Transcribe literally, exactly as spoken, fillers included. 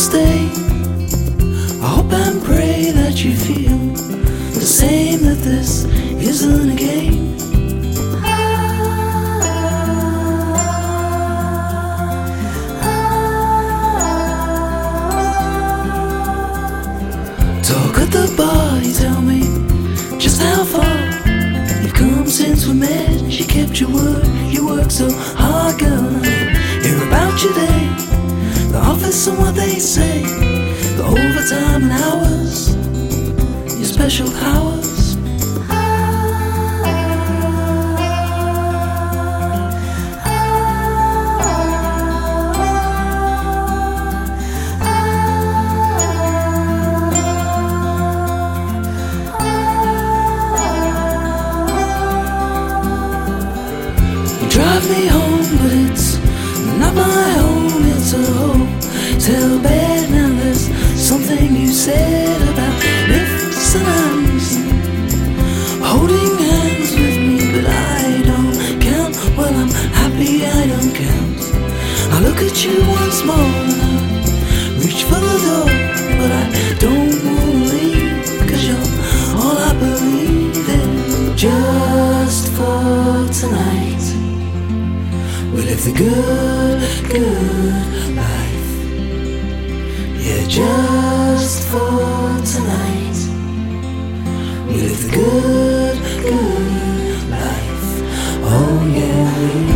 stay. I hope and pray that you feel the same, that this isn't a game. Talk at the bar, you tell me just how far you've come since we met. You kept your word, you worked so hard, girl. I hear about your day, the office and what they say, the overtime and hours, your special powers. Drive me home, but it's not my home, it's a hotel bed. Now there's something you said about lifts and hands and holding hands with me, but I don't count. Well, I'm happy I don't count. I look at you once more and I reach for the door, but I don't wanna leave, 'cause you're all I believe in. Just for tonight, we live the good, good life. Yeah, just for tonight, we live the good, good life. Oh yeah, we